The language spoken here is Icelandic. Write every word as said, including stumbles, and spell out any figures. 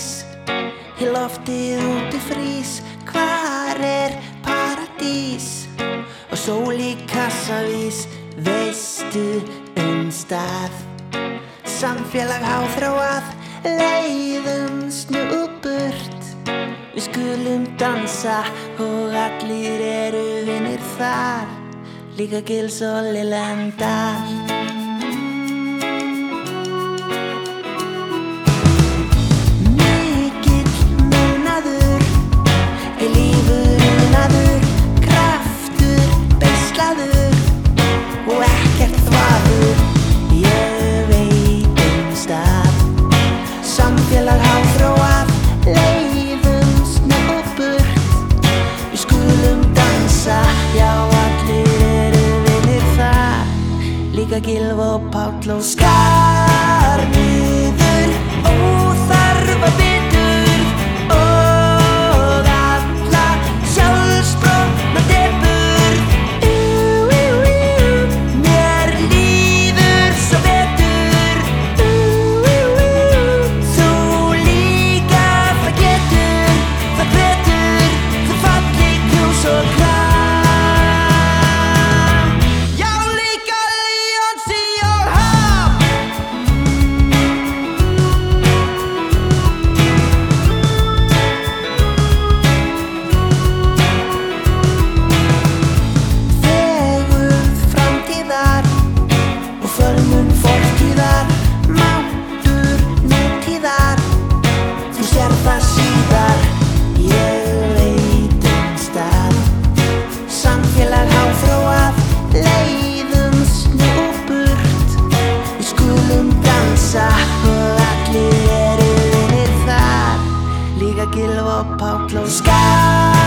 ís, í loftið úti frís. Hvar er paradís og sól í kassavís? Veistu um stað, samfélag háþróað, leiðumst nú burt. Við skulum dansa og allir eru vinir þar, líka Gils og Lillendal. Gylfi og Páll og skar niður óþarfa bitur og alla sjálfsbrotna depurð. Ú, ú, ú, mér líður svo betur. Ú, ú, ú, þú líka, það getur, það betur, þú falli kjús og klám. Gylfi og Páll og skar